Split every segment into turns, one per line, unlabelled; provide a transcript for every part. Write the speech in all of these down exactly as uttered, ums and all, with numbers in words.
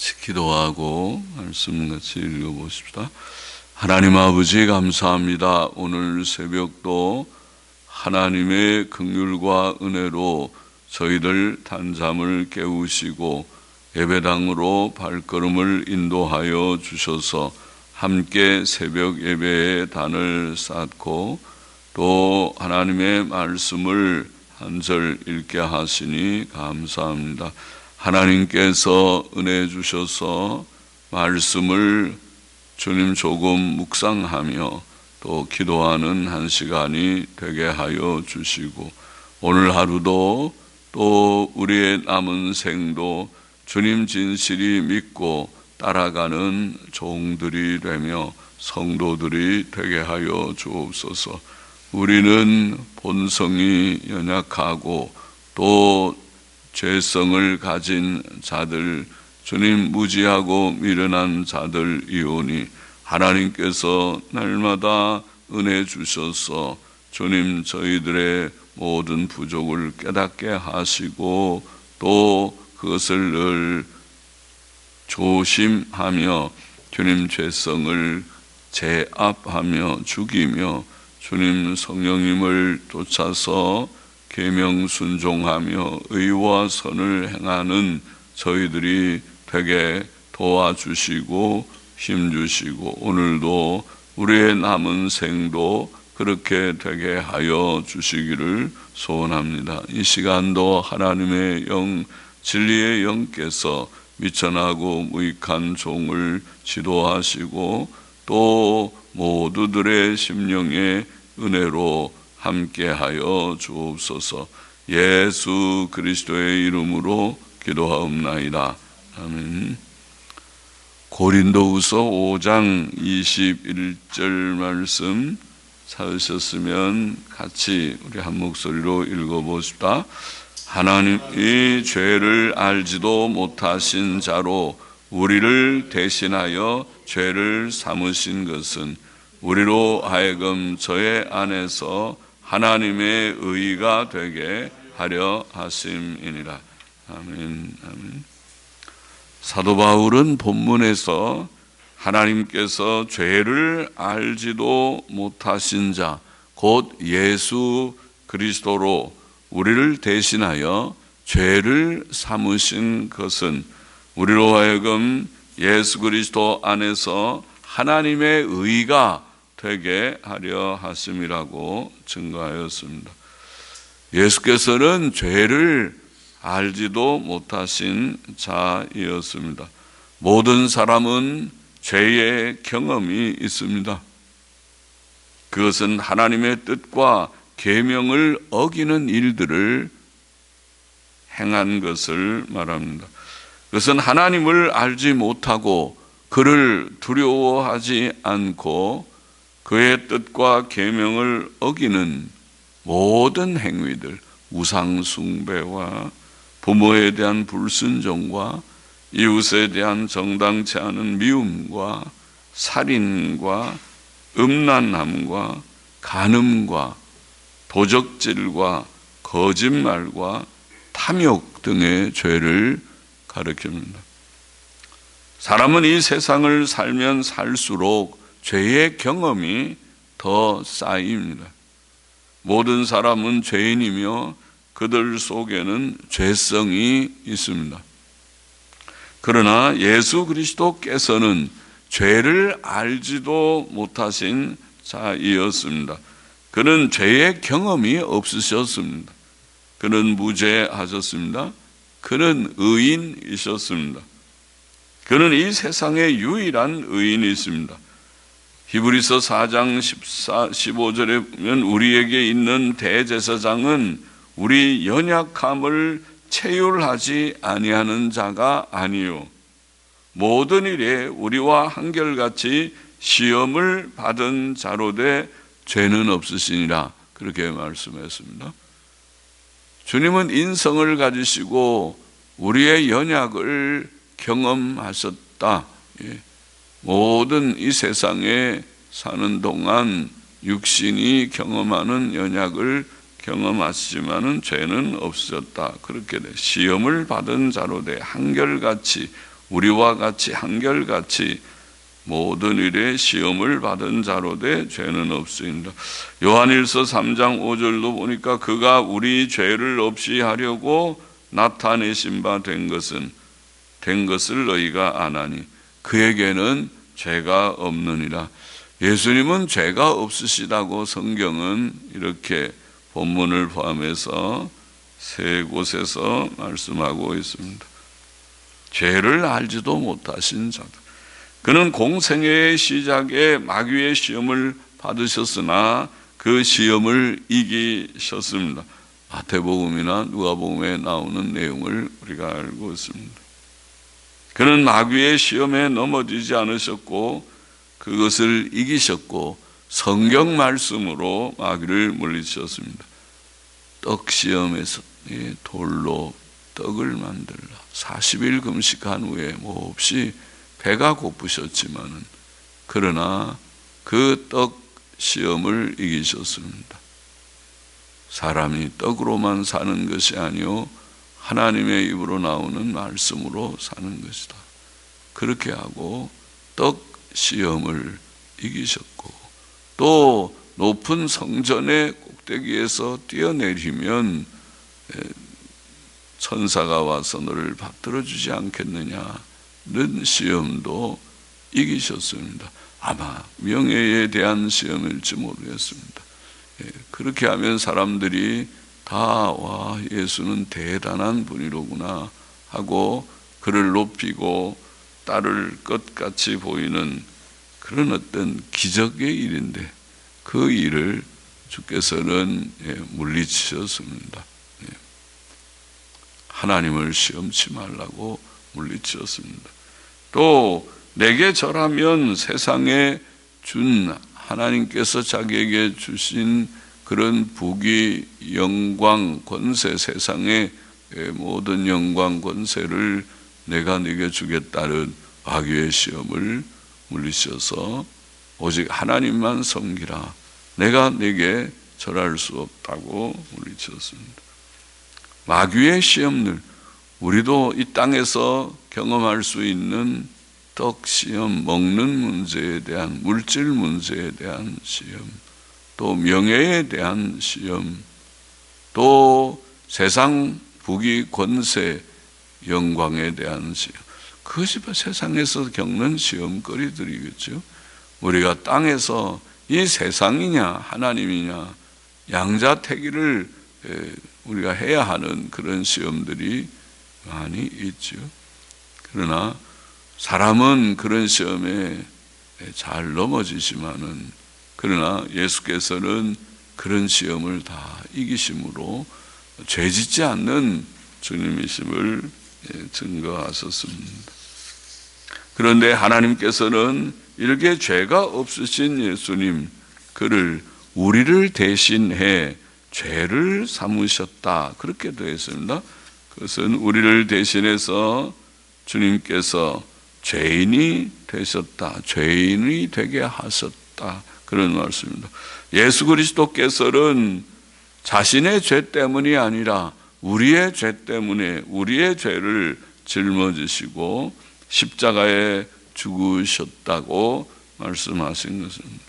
같이 기도하고 말씀 같이 읽어보십시다. 하나님 아버지 감사합니다. 오늘 새벽도 하나님의 긍휼과 은혜로 저희들 단잠을 깨우시고 예배당으로 발걸음을 인도하여 주셔서 함께 새벽 예배에 단을 쌓고 또 하나님의 말씀을 한 절 읽게 하시니 감사합니다. 하나님께서 은혜 주셔서 말씀을 주님 조금 묵상하며 또 기도하는 한 시간이 되게 하여 주시고 오늘 하루도 또 우리의 남은 생도 주님 진실이 믿고 따라가는 종들이 되며 성도들이 되게 하여 주옵소서. 우리는 본성이 연약하고 또 죄성을 가진 자들, 주님 무지하고 미련한 자들이오니 하나님께서 날마다 은혜 주셔서 주님 저희들의 모든 부족을 깨닫게 하시고 또 그것을 늘 조심하며 주님 죄성을 제압하며 죽이며 주님 성령님을 쫓아서 계명 순종하며 의와 선을 행하는 저희들이 되게 도와주시고 힘주시고 오늘도 우리의 남은 생도 그렇게 되게 하여 주시기를 소원합니다. 이 시간도 하나님의 영, 진리의 영께서 미천하고 무익한 종을 지도하시고 또 모두들의 심령의 은혜로 함께하여 주옵소서. 예수 그리스도의 이름으로 기도하옵나이다. 아멘. 고린도후서 오 장 이십일 절 말씀 찾으셨으면 같이 우리 한 목소리로 읽어보십시다. 하나님이 죄를 알지도 못하신 자로 우리를 대신하여 죄를 삼으신 것은 우리로 하여금 저의 안에서 하나님의 의가 되게 하려 하심이니라. 아멘, 아멘. 사도 바울은 본문에서 하나님께서 죄를 알지도 못하신 자, 곧 예수 그리스도로 우리를 대신하여 죄를 삼으신 것은 우리로 하여금 예수 그리스도 안에서 하나님의 의가 되게 하려 하심이라고 증거하였습니다. 예수께서는 죄를 알지도 못하신 자이었습니다. 모든 사람은 죄의 경험이 있습니다. 그것은 하나님의 뜻과 계명을 어기는 일들을 행한 것을 말합니다. 그것은 하나님을 알지 못하고 그를 두려워하지 않고 그의 뜻과 계명을 어기는 모든 행위들, 우상 숭배와 부모에 대한 불순종과 이웃에 대한 정당치 않은 미움과 살인과 음란함과 간음과 도적질과 거짓말과 탐욕 등의 죄를 가리킵니다. 사람은 이 세상을 살면 살수록 죄의 경험이 더 쌓입니다. 모든 사람은 죄인이며 그들 속에는 죄성이 있습니다. 그러나 예수 그리스도께서는 죄를 알지도 못하신 자이었습니다. 그는 죄의 경험이 없으셨습니다. 그는 무죄하셨습니다. 그는 의인이셨습니다. 그는 이 세상의 유일한 의인이십니다. 히브리서 사 장 십오 절에 보면 우리에게 있는 대제사장은 우리 연약함을 체휼하지 아니하는 자가 아니요 모든 일에 우리와 한결같이 시험을 받은 자로되 죄는 없으시니라 그렇게 말씀했습니다. 주님은 인성을 가지시고 우리의 연약을 경험하셨다. 모든 이 세상에 사는 동안 육신이 경험하는 연약을 경험하시지만은 죄는 없으셨다. 그렇게 돼 시험을 받은 자로 돼 한결같이 우리와 같이 한결같이 모든 일에 시험을 받은 자로되 죄는 없으니라. 요한일서 삼 장 오 절도 보니까 그가 우리 죄를 없이 하려고 나타내신 바 된 것은 된 것을 너희가 아나니 그에게는 죄가 없느니라. 예수님은 죄가 없으시다고 성경은 이렇게 본문을 포함해서 세 곳에서 말씀하고 있습니다. 죄를 알지도 못하신 자다. 그는 공생애의 시작에 마귀의 시험을 받으셨으나 그 시험을 이기셨습니다. 마태복음이나 누가복음에 나오는 내용을 우리가 알고 있습니다. 그는 마귀의 시험에 넘어지지 않으셨고 그것을 이기셨고 성경 말씀으로 마귀를 물리치셨습니다. 떡 시험에서 돌로 떡을 만들라. 사십 일 금식한 후에 몹시 배가 고프셨지만은 그러나 그 떡 시험을 이기셨습니다. 사람이 떡으로만 사는 것이 아니요 하나님의 입으로 나오는 말씀으로 사는 것이다. 그렇게 하고 떡 시험을 이기셨고 또 높은 성전의 꼭대기에서 뛰어내리면 천사가 와서 너를 받들어 주지 않겠느냐는 시험도 이기셨습니다. 아마 명예에 대한 시험일지 모르겠습니다. 그렇게 하면 사람들이 다 와 예수는 대단한 분이로구나 하고 그를 높이고 따를 것 같이 보이는 그런 어떤 기적의 일인데 그 일을 주께서는 물리치셨습니다. 하나님을 시험치 말라고 물리치셨습니다. 또 내게 절하면 세상에 준 하나님께서 자기에게 주신 그런 부귀, 영광, 권세, 세상의 모든 영광, 권세를 내가 네게 주겠다는 마귀의 시험을 물리셔서 오직 하나님만 섬기라. 내가 네게 절할 수 없다고 물리쳤습니다. 마귀의 시험들, 우리도 이 땅에서 경험할 수 있는 떡 시험, 먹는 문제에 대한 물질 문제에 대한 시험, 또 명예에 대한 시험, 또 세상 부귀 권세 영광에 대한 시험, 그것이 세상에서 겪는 시험거리들이겠죠. 우리가 땅에서 이 세상이냐 하나님이냐 양자택일을 우리가 해야 하는 그런 시험들이 많이 있죠. 그러나 사람은 그런 시험에 잘 넘어지지만은 그러나 예수께서는 그런 시험을 다 이기심으로 죄짓지 않는 주님이심을 증거하셨습니다. 그런데 하나님께서는 이렇게 죄가 없으신 예수님, 그를 우리를 대신해 죄를 삼으셨다. 그렇게 되어 있습니다. 그것은 우리를 대신해서 주님께서 죄인이 되셨다. 죄인이 되게 하셨다. 그런 말씀입니다. 예수 그리스도께서는 자신의 죄 때문이 아니라 우리의 죄 때문에 우리의 죄를 짊어지시고 십자가에 죽으셨다고 말씀하신 것입니다.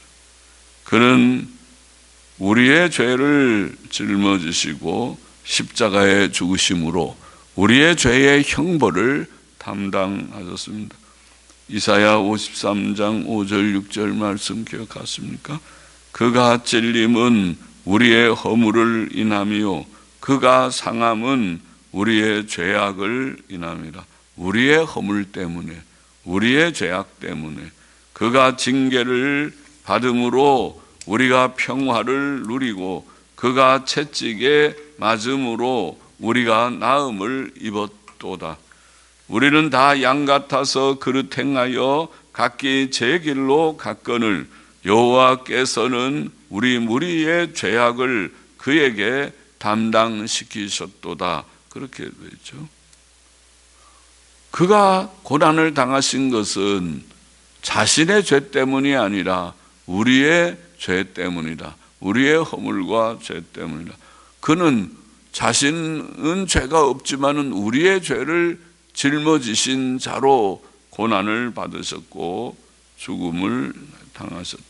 그는 우리의 죄를 짊어지시고 십자가에 죽으심으로 우리의 죄의 형벌을 담당하셨습니다. 이사야 오십삼 장 오 절 육 절 말씀 기억하십니까? 그가 찔림은 우리의 허물을 인함이요 그가 상함은 우리의 죄악을 인함이라. 우리의 허물 때문에 우리의 죄악 때문에 그가 징계를 받음으로 우리가 평화를 누리고 그가 채찍에 맞음으로 우리가 나음을 입었도다. 우리는 다 양 같아서 그릇 행하여 각기 제 길로 갔거늘 여호와께서는 우리 무리의 죄악을 그에게 담당시키셨도다. 그렇게 되어 있죠. 그가 고난을 당하신 것은 자신의 죄 때문이 아니라 우리의 죄 때문이다. 우리의 허물과 죄 때문이다. 그는 자신은 죄가 없지만은 우리의 죄를 짊어지신 자로 고난을 받으셨고 죽음을 당하셨다.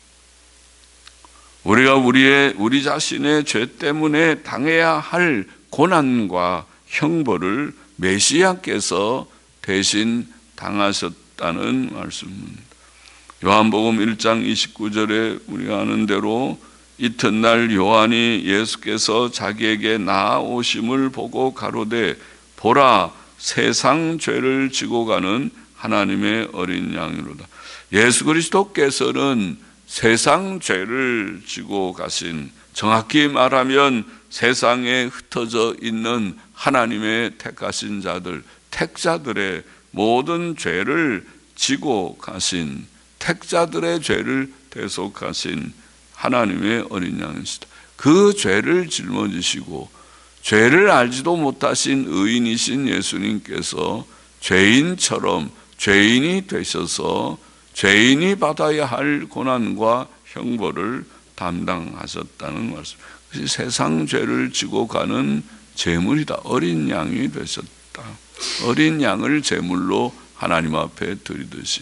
우리가 우리의 우리 자신의 죄 때문에 당해야 할 고난과 형벌을 메시아께서 대신 당하셨다는 말씀입니다. 요한복음 일 장 이십구 절에 우리가 아는 대로 이튿날 요한이 예수께서 자기에게 나아오심을 보고 가로되 보라 세상 죄를 지고 가는 하나님의 어린 양이로다. 예수 그리스도께서는 세상 죄를 지고 가신, 정확히 말하면 세상에 흩어져 있는 하나님의 택하신 자들, 택자들의 모든 죄를 지고 가신, 택자들의 죄를 대속하신 하나님의 어린 양이시다. 그 죄를 짊어지시고 죄를 알지도 못하신 의인이신 예수님께서 죄인처럼 죄인이 되셔서 죄인이 받아야 할 고난과 형벌을 담당하셨다는 말씀. 그것이 세상 죄를 지고 가는 제물이다. 어린 양이 되셨다. 어린 양을 제물로 하나님 앞에 드리듯이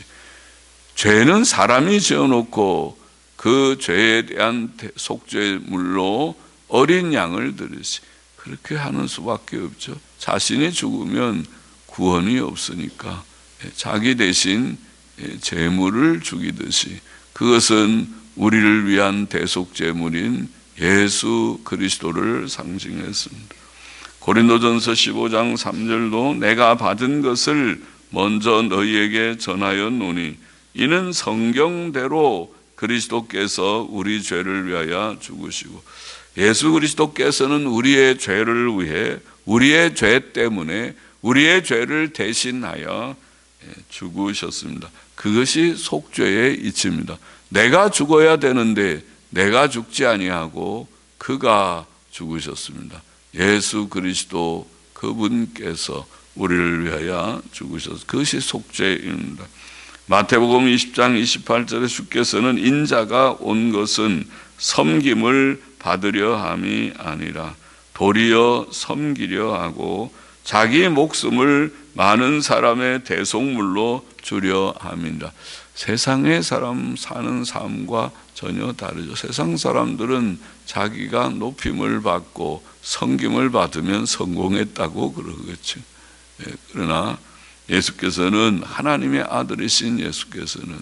죄는 사람이 지어놓고 그 죄에 대한 속죄물로 어린 양을 드리듯이 그렇게 하는 수밖에 없죠. 자신이 죽으면 구원이 없으니까 자기 대신 제물을 죽이듯이 그것은 우리를 위한 대속제물인 예수 그리스도를 상징했습니다. 고린도전서 십오 장 삼 절도 내가 받은 것을 먼저 너희에게 전하였노니 이는 성경대로 그리스도께서 우리 죄를 위하여 죽으시고, 예수 그리스도께서는 우리의 죄를 위해 우리의 죄 때문에 우리의 죄를 대신하여 죽으셨습니다. 그것이 속죄의 이치입니다. 내가 죽어야 되는데 내가 죽지 아니하고 그가 죽으셨습니다. 예수 그리스도 그분께서 우리를 위하여 죽으셨습니다. 그것이 속죄입니다. 마태복음 이십 장 이십팔 절에 주께서는 인자가 온 것은 섬김을 받으려 함이 아니라 도리어 섬기려 하고 자기 목숨을 많은 사람의 대속물로 주려 함이라. 세상의 사람 사는 삶과 전혀 다르죠. 세상 사람들은 자기가 높임을 받고 섬김을 받으면 성공했다고 그러겠죠. 그러나 예수께서는, 하나님의 아들이신 예수께서는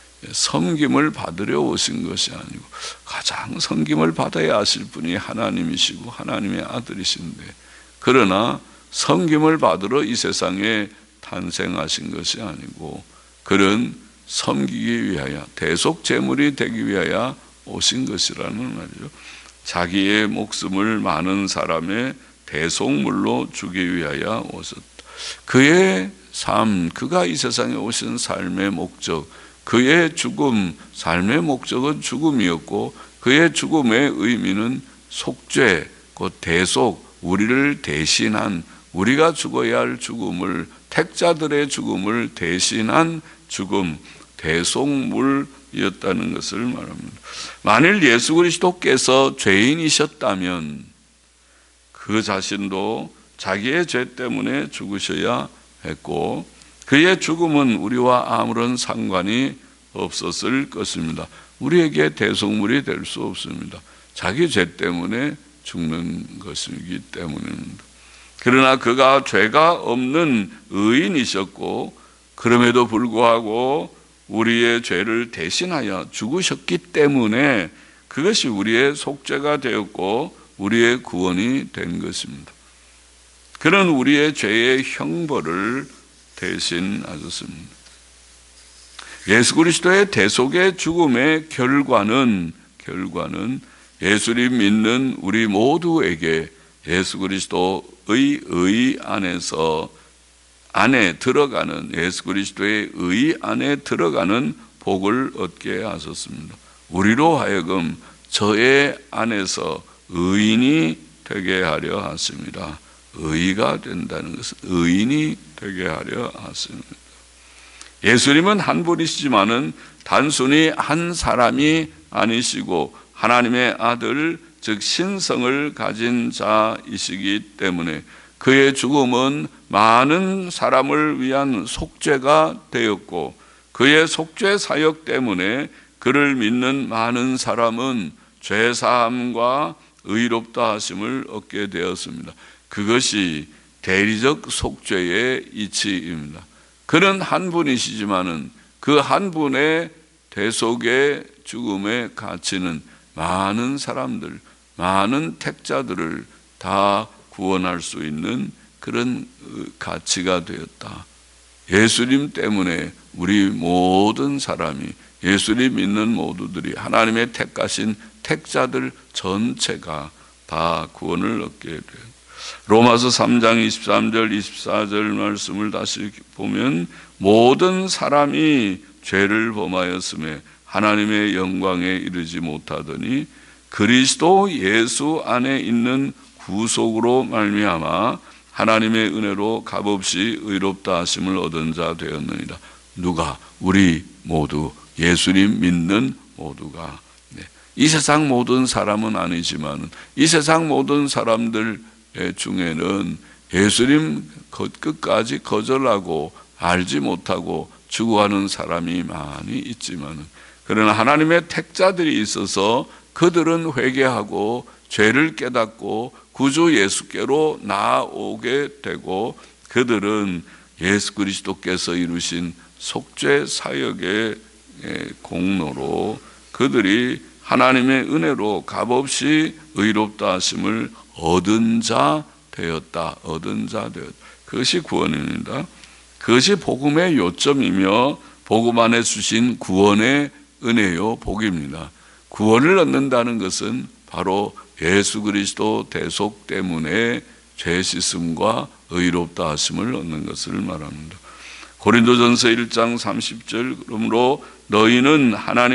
섬김을 받으려 오신 것이 아니고 가장 섬김을 받아야 하실 분이 하나님이시고 하나님의 아들이신데, 그러나 섬김을 받으러 이 세상에 탄생하신 것이 아니고 그는 섬기기 위하여, 대속 제물이 되기 위하여 오신 것이라는 말이죠. 자기의 목숨을 많은 사람의 대속물로 주기 위하여 오셨다. 그의 삶, 그가 이 세상에 오신 삶의 목적, 그의 죽음, 삶의 목적은 죽음이었고 그의 죽음의 의미는 속죄, 곧 대속, 우리를 대신한, 우리가 죽어야 할 죽음을, 택자들의 죽음을 대신한 죽음, 대속물이었다는 것을 말합니다. 만일 예수 그리스도께서 죄인이셨다면 그 자신도 자기의 죄 때문에 죽으셔야 했고 그의 죽음은 우리와 아무런 상관이 없었을 것입니다. 우리에게 대속물이 될 수 없습니다. 자기 죄 때문에 죽는 것이기 때문입니다. 그러나 그가 죄가 없는 의인이셨고 그럼에도 불구하고 우리의 죄를 대신하여 죽으셨기 때문에 그것이 우리의 속죄가 되었고 우리의 구원이 된 것입니다. 그는 우리의 죄의 형벌을 대신하셨습니다. 예수 그리스도의 대속의 죽음의 결과는 결과는 예수를 믿는 우리 모두에게 예수 그리스도의 의 안에서 안에 들어가는, 예수 그리스도의 의 안에 들어가는 복을 얻게 하셨습니다. 우리로 하여금 저의 안에서 의인이 되게 하려 하십니다. 의가 된다는 것은 의인이 되게 하려 하십니다. 예수님은 한 분이시지만은 단순히 한 사람이 아니시고 하나님의 아들, 즉 신성을 가진 자이시기 때문에 그의 죽음은 많은 사람을 위한 속죄가 되었고 그의 속죄 사역 때문에 그를 믿는 많은 사람은 죄사함과 의롭다 하심을 얻게 되었습니다. 그것이 대리적 속죄의 이치입니다. 그는 한 분이시지만은 그 한 분의 대속의 죽음의 가치는 많은 사람들, 많은 택자들을 다 구원할 수 있는 그런 가치가 되었다. 예수님 때문에 우리 모든 사람이, 예수님 믿는 모두들이 하나님의 택하신 택자들 전체가 다 구원을 얻게 돼요. 로마서 삼 장 이십삼 절 이십사 절 말씀을 다시 보면 모든 사람이 죄를 범하였음에 하나님의 영광에 이르지 못하더니 그리스도 예수 안에 있는 구속으로 말미암아 하나님의 은혜로 값없이 의롭다 하심을 얻은 자 되었느니라. 누가? 우리 모두, 예수님 믿는 모두가. 네. 이 세상 모든 사람은 아니지만 이 세상 모든 사람들 중에는 예수님 끝까지 거절하고 알지 못하고 추구하는 사람이 많이 있지만, 그러나 하나님의 택자들이 있어서 그들은 회개하고 죄를 깨닫고 구주 예수께로 나아오게 되고 그들은 예수 그리스도께서 이루신 속죄 사역의 공로로 그들이 하나님의 은혜로 값없이 의롭다 하심을 얻은 자 되었다. 얻은 자 되었다. 그것이 구원입니다. 그것이 복음의 요점이며 복음 안에 주신 구원의 은혜요 복입니다. 구원을 얻는다는 것은 바로 예수 그리스도 대속 때문에 죄 씻음과 의롭다 하심을 얻는 것을 말합니다. 고린도전서 일 장 삼십 절 그러므로 너희는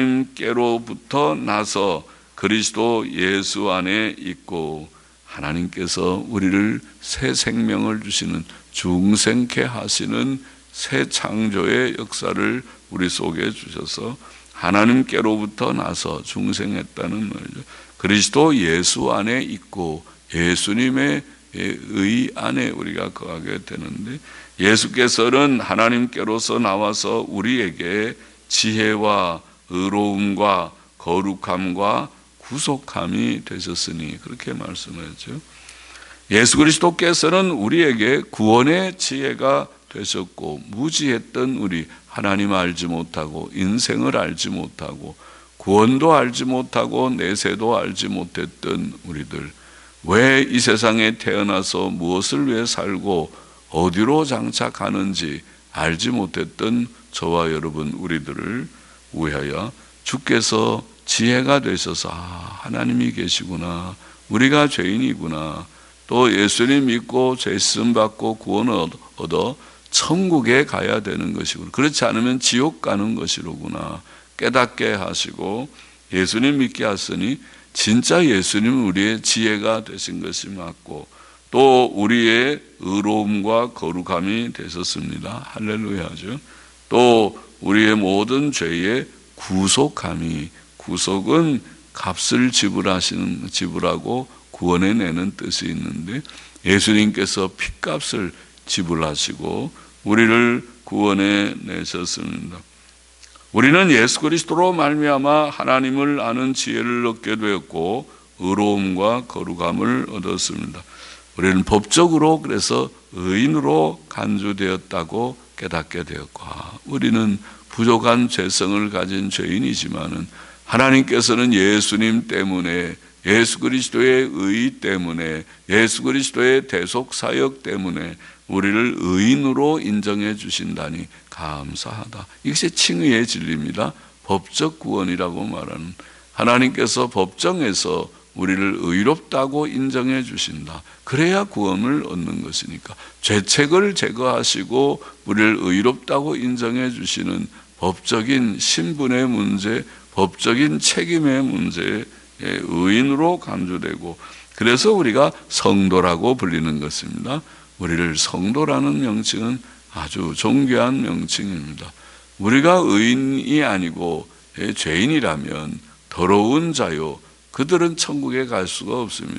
하나님께로부터 나서 그리스도 예수 안에 있고 하나님께서 우리를 새 생명을 주시는 중생케 하시는 새 창조의 역사를 우리 속에 주셔서 하나님께로부터 나서 중생했다는 말이죠. 그리스도 예수 안에 있고 예수님의 의 안에 우리가 거하게 되는데, 예수께서는 하나님께로서 나와서 우리에게 지혜와 의로움과 거룩함과 구속함이 되셨으니 그렇게 말씀하죠. 예수 그리스도께서는 우리에게 구원의 지혜가 되셨고 무지했던 우리, 하나님 알지 못하고 인생을 알지 못하고 구원도 알지 못하고 내세도 알지 못했던 우리들, 왜 이 세상에 태어나서 무엇을 위해 살고 어디로 장착하는지 알지 못했던 저와 여러분 우리들을 위하여 주께서 지혜가 되셔서 아, 하나님이 계시구나, 우리가 죄인이구나, 또 예수님 믿고 죄씀 받고 구원을 얻어 천국에 가야 되는 것이구나, 그렇지 않으면 지옥 가는 것이로구나 깨닫게 하시고 예수님 믿게 하시니 진짜 예수님은 우리의 지혜가 되신 것이 맞고 또 우리의 의로움과 거룩함이 되셨습니다. 할렐루야죠. 또 우리의 모든 죄의 구속함이, 구속은 값을 지불하시는, 지불하고 구원해내는 뜻이 있는데 예수님께서 핏값을 지불하시고 우리를 구원해 내셨습니다. 우리는 예수 그리스도로 말미암아 하나님을 아는 지혜를 얻게 되었고 의로움과 거룩함을 얻었습니다. 우리는 법적으로 그래서 의인으로 간주되었다고 깨닫게 되었고, 우리는 부족한 죄성을 가진 죄인이지만은 하나님께서는 예수님 때문에, 예수 그리스도의 의 때문에, 예수 그리스도의 대속 사역 때문에 우리를 의인으로 인정해 주신다니 감사하다. 이것이 칭의의 진리입니다. 법적 구원이라고 말하는, 하나님께서 법정에서 우리를 의롭다고 인정해 주신다. 그래야 구원을 얻는 것이니까 죄책을 제거하시고 우리를 의롭다고 인정해 주시는 법적인 신분의 문제, 법적인 책임의 문제에 의인으로 간주되고, 그래서 우리가 성도라고 불리는 것입니다. 우리를 성도라는 명칭은 아주 존귀한 명칭입니다. 우리가 의인이 아니고 죄인이라면 더러운 자요, 그들은 천국에 갈 수가 없습니다.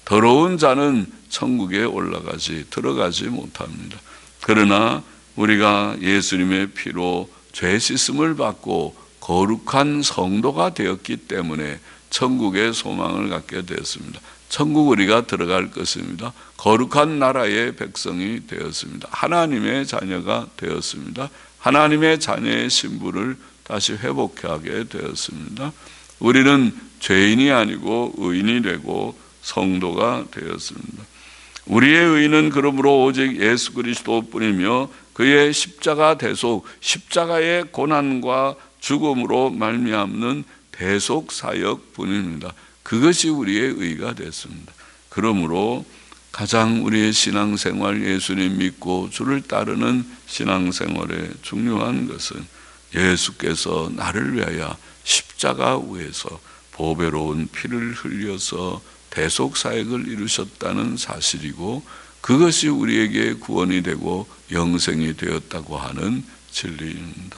더러운 자는 천국에 올라가지 들어가지 못합니다. 그러나 우리가 예수님의 피로 죄 씻음을 받고 거룩한 성도가 되었기 때문에 천국의 소망을 갖게 되었습니다. 천국 우리가 들어갈 것입니다. 거룩한 나라의 백성이 되었습니다. 하나님의 자녀가 되었습니다. 하나님의 자녀의 신분을 다시 회복하게 되었습니다. 우리는 죄인이 아니고 의인이 되고 성도가 되었습니다. 우리의 의는 그러므로 오직 예수 그리스도뿐이며 그의 십자가 대속, 십자가의 고난과 죽음으로 말미암는 대속 사역뿐입니다. 그것이 우리의 의가 됐습니다. 그러므로 가장 우리의 신앙생활, 예수님 믿고 주를 따르는 신앙생활의 중요한 것은 예수께서 나를 위하여 십자가 위에서 보배로운 피를 흘려서 대속 사역을 이루셨다는 사실이고, 그것이 우리에게 구원이 되고 영생이 되었다고 하는 진리입니다.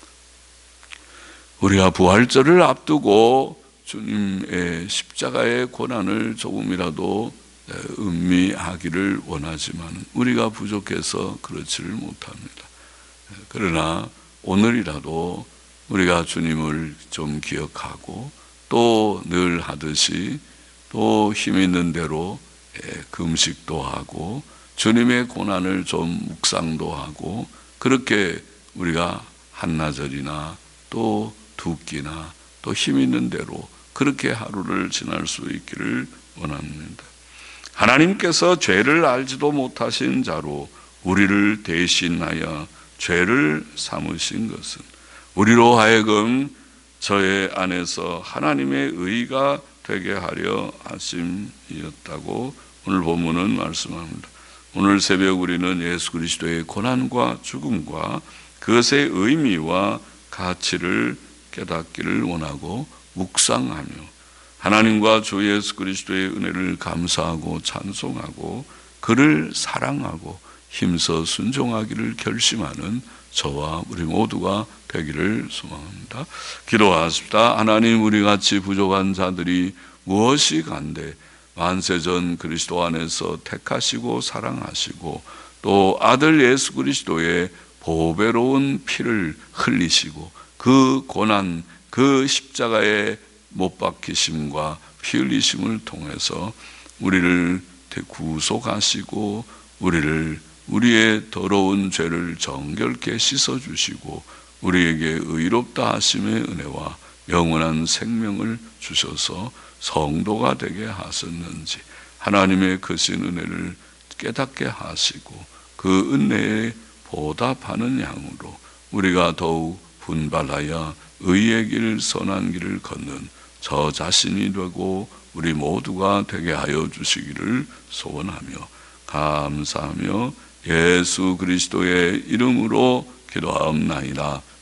우리가 부활절을 앞두고 주님의 십자가의 고난을 조금이라도 음미하기를 원하지만 우리가 부족해서 그렇지를 못합니다. 그러나 오늘이라도 우리가 주님을 좀 기억하고 또 늘 하듯이 또 힘 있는 대로 금식도 하고 주님의 고난을 좀 묵상도 하고, 그렇게 우리가 한나절이나 또 두 끼나 또 힘 있는 대로 그렇게 하루를 지날 수 있기를 원합니다. 하나님께서 죄를 알지도 못하신 자로 우리를 대신하여 죄를 삼으신 것은 우리로 하여금 저의 안에서 하나님의 의가 되게 하려 하심이었다고 오늘 본문은 말씀합니다. 오늘 새벽 우리는 예수 그리스도의 고난과 죽음과 그것의 의미와 가치를 깨닫기를 원하고 묵상하며 하나님과 주 예수 그리스도의 은혜를 감사하고 찬송하고 그를 사랑하고 힘써 순종하기를 결심하는 저와 우리 모두가 되기를 소망합니다. 기도하십시다. 하나님, 우리 같이 부족한 자들이 무엇이 간데 만세전 그리스도 안에서 택하시고 사랑하시고 또 아들 예수 그리스도의 보배로운 피를 흘리시고 그 고난, 그 십자가의 못 박히심과 피 흘리심을 통해서 우리를 구속하시고 우리를 우리의 더러운 죄를 정결케 씻어주시고 우리에게 의롭다 하심의 은혜와 영원한 생명을 주셔서 성도가 되게 하셨는지 하나님의 크신 은혜를 깨닫게 하시고 그 은혜에 보답하는 양으로 우리가 더욱 분발하여 의의 길, 선한 길을 걷는 저 자신이 되고 우리 모두가 되게 하여 주시기를 소원하며 감사하며 예수 그리스도의 이름으로 기도하옵나이다.